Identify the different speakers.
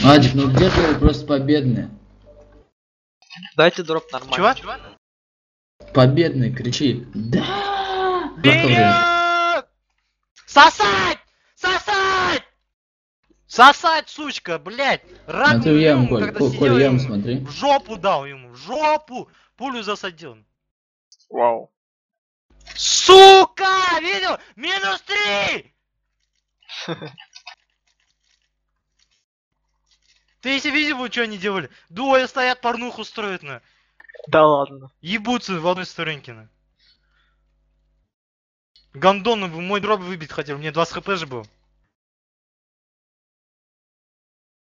Speaker 1: Адик, ну где ты просто победный?
Speaker 2: Дайте дроп нормально.
Speaker 3: Чего?
Speaker 1: Победный, кричи. Да!
Speaker 3: Вперед! Сосать! Сосать! Сосать, сучка, блять! Рак
Speaker 1: Смотри в яму,
Speaker 3: ему,
Speaker 1: Коль.
Speaker 3: когда
Speaker 1: Коль,
Speaker 3: сидел,
Speaker 1: яму
Speaker 3: ему
Speaker 1: смотри.
Speaker 3: в жопу дал ему, в жопу! Пулю засадил.
Speaker 2: Вау.
Speaker 3: Сука! Видел? -3! Ты если видел, бы, что они делали? Двое стоят, порнуху строят, на.
Speaker 2: Да ладно.
Speaker 3: Ебутся в одной сторонке, на. Гандон, мой дроп выбить хотел, мне 20 хп же был.